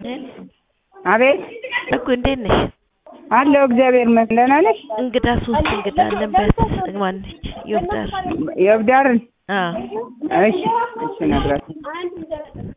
ነን አቤት እኮ እንዴት ነሽ አለው እግዚአብሔር ይመስገን ደህና ነሽ እንግዳ ሶስት እንግዳ አለን በያት ማነች ይወዳር ይወዳርን አዎ እሺ ነግራት